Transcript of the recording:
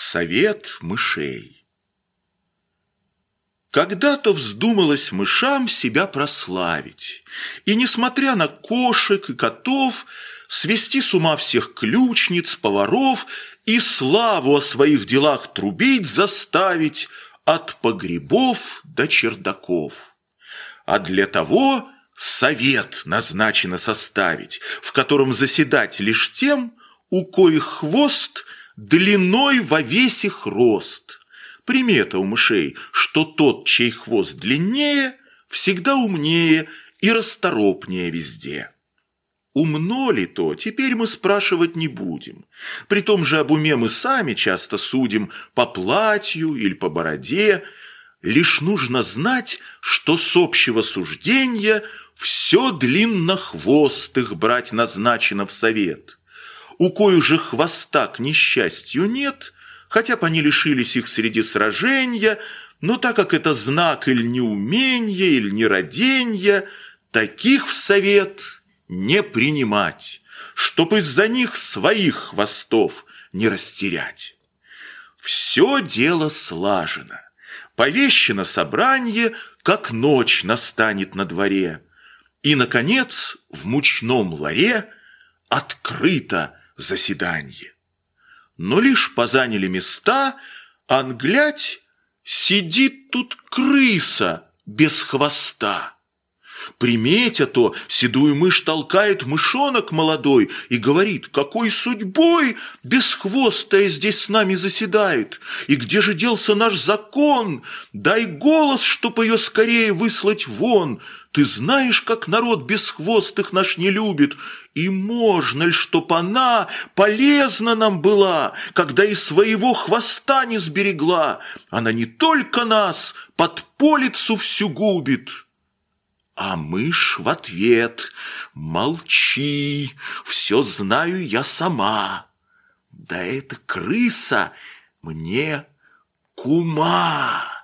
Совет мышей. Когда-то вздумалось мышам себя прославить, и, несмотря на кошек и котов, свести с ума всех ключниц, поваров и славу о своих делах трубить заставить от погребов до чердаков. А для того совет назначено составить, в котором заседать лишь тем, у коих хвост длиной во весь их рост. Примета у мышей, что тот, чей хвост длиннее, всегда умнее и расторопнее везде. Умно ли то, теперь мы спрашивать не будем. При том же об уме мы сами часто судим по платью или по бороде. Лишь нужно знать, что с общего суждения все длиннохвостых брать назначено в совет. У коих же хвоста, к несчастью, нет, хотя б они лишились их среди сражения, но так как это знак или неумения, или нераденья, таких в совет не принимать, чтоб из-за них своих хвостов не растерять. Все дело слажено. Повещено собранье, как ночь настанет на дворе. И, наконец, в мучном ларе открыто заседанье. Но лишь позаняли места, ан глядь, сидит тут крыса без хвоста. Приметя то, седую мышь толкает мышонок молодой и говорит: какой судьбой бесхвостая здесь с нами заседает, и где же делся наш закон? Дай голос, чтоб ее скорее выслать вон. Ты знаешь, как народ бесхвостых наш не любит, и можно ли, чтоб она полезна нам была, когда и своего хвоста не сберегла? Она не только нас, подполицу всю губит. А мышь в ответ: молчи, все знаю я сама. Да эта крыса мне кума.